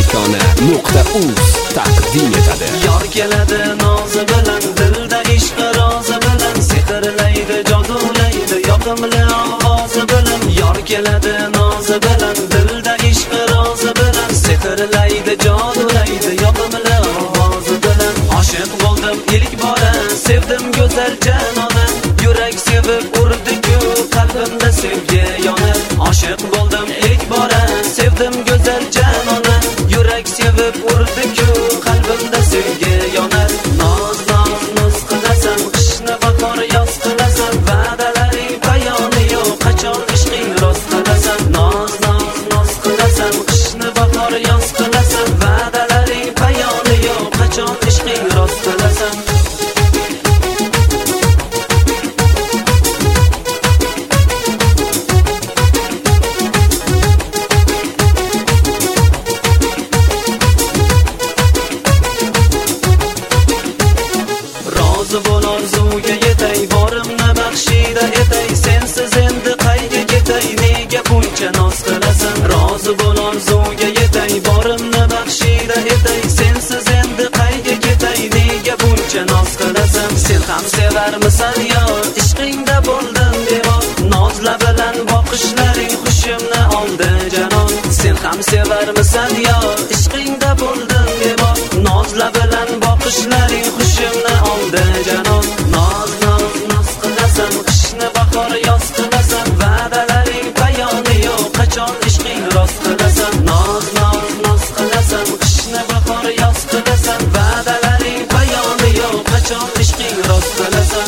O'zbekona.uz taqdim etadi. Yor keladi nozi bilan, dilda ishq rozi bilan, sehrlaydi, jodulaydi, yoqimli ovozi bilan. Yor keladi nozi bilan, dilda ishq rozi bilan, sehrlaydi, jodulaydi, yoqimli ovozi bilan. Oshiq bo'ldim ilk bora, sevdim go'zal janona, yurak sevib urdi-ku, qalbimda sevgi yonar. Oshiq bo'ldim ilk bora, sevdim go'zal janona, yurak sevib urdi-ku, qalbimda sevgi yonar. Noz noz noz qilasan, qishni bahor yoz qilasan, va'dalaring bayoni yo'q, qachon ishqing rost qilasan. Noz noz noz qilasan, qishni bahor yoz qilasan, va'dalaring bayoni yo'q, qachon ishqing rost qilasan. Rozi bo'l orzuga yetay, borimni baxshida etay, sensiz endi qayga ketay, nega buncha noz qilasan. Rozi bo'l orzuga yetay, borimni baxshida etay, sensiz endi qayga ketay, nega buncha noz qilasan. Sen ham sevarmisan yo, ishqingda bo'ldim bemor, nozla bilan boqishlaring xushimni oldi janon. Sen ham sevarmisan yo, ishqingda bo'ldim bemor, nozla bilan boqishlaring xushimni oldi janon. Noz noz noz qilasan, qishni bahor yoz qilasan, va'dalaring bayoni yo'q, qachon ishqing rost qilasan. Noz noz noz qilasan, qishni bahor yoz qilasan, va'dalaring bayoni yo'q, qachon ishqing rost qilasan.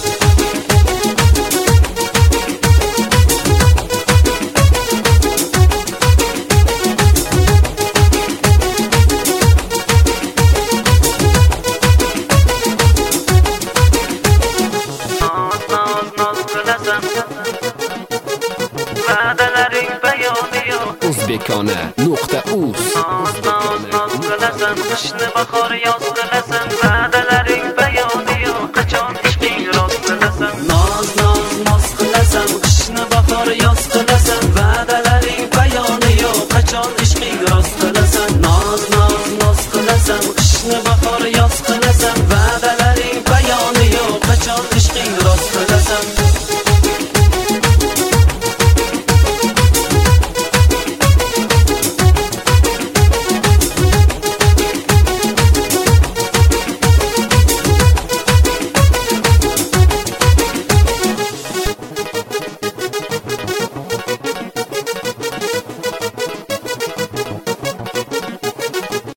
Va'dalaring bayoni yo'q, O'zbekona.uz qilasan, qishni bahor yoz qilasan, va'dalaring bayoni yo'q, qachon ishqing rost qilasan. Noz noz noz qilasan, qishni bahor yoz qilasan, va'dalaring